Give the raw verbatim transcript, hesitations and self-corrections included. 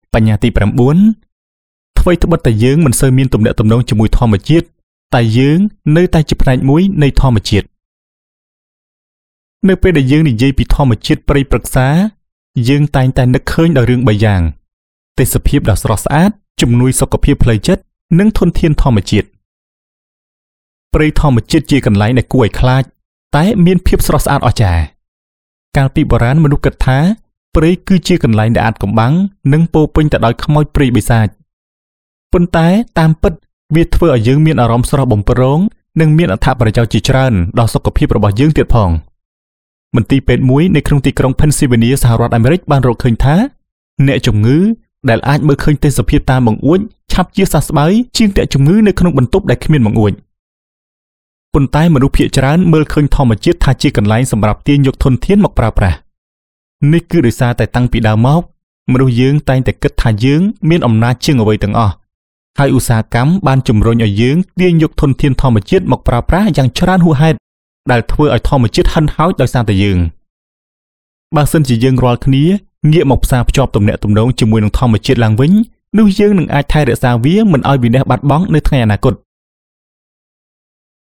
បញ្ញាទីប្រាំបួនអ្វីត្បិតតែយើងមិនសូវមានទំនាក់ទំនងជាមួយធម្មជាតិតែយើងនៅតែជាផ្នែកមួយនៃធម្មជាតិនៅពេលដែលយើងនិយាយពីធម្មជាតិព្រៃព្រឹក្សាយើងតែងតែនឹកឃើញដល់រឿងបីយ៉ាងទេសភាពដ៏ស្រស់ស្អាតជំនួយសុខភាពផ្លូវចិត្តនិងធនធានធម្មជាតិព្រៃធម្មជាតិជាកន្លែងដែលគួរឲ្យខ្លាចតែមានភាពស្រស់ស្អាតអស្ចារ្យកាលពីបុរាណមនុស្សគិតថាព្រៃគឺជាកន្លែងដែលអាចកំបាំងនិងពោពេញទៅដោយខ្មោចព្រាយបិសាចប៉ុន្តែតាមពិតវាធ្វើឲ្យយើងមានអារម្មណ៍ស្រស់បំព្រងនិងមានអត្ថប្រយោជន៍ជាច្រើនដល់សុខភាពរបស់យើងទៀតផងមន្ទីរពេទ្យមួយនៅក្នុងទីក្រុង Pennsylvania សហរដ្ឋអាមេរិកបានរកឃើញថាអ្នកជំងឺដែលអាចមើលឃើញទេសភាពតាមបង្អួចឆាប់ជាសះស្បើយជាងអ្នកជំងឺនៅក្នុងបន្ទប់ដែលគ្មានបង្អួចប៉ុន្តែមនុស្សភាគច្រើនមើលឃើញធម្មជាតិថាជាកន្លែងសម្រាប់ទាញយកធនធានមកប្រើប្រាស់នេះគឺដោយសារតែតាំងពីដើមមកមនុស្សយើងតែងតែគិតថាយើងមានអំណាចជាងអ្វីទាំងអស់ហើយឧស្សាហកម្មបានជំរុញឲ្យយើងទាញយកធនធានធម្មជាតិមកប្រើប្រាស់យ៉ាងច្រើនហួសហេតុដែលធ្វើឲ្យធម្មជាតិហិនហោចដោយសារតែយើងបើសិនជាយើងរាល់គ្នាងាកមកផ្សារភ្ជាប់ទំនាក់ទំនងជាមួយនឹងធម្មជាតិឡើងវិញនោះយើងនឹងអាចថែរក្សាវាមិនឲ្យវិនាសបាត់បង់នៅថ្ងៃអនាគត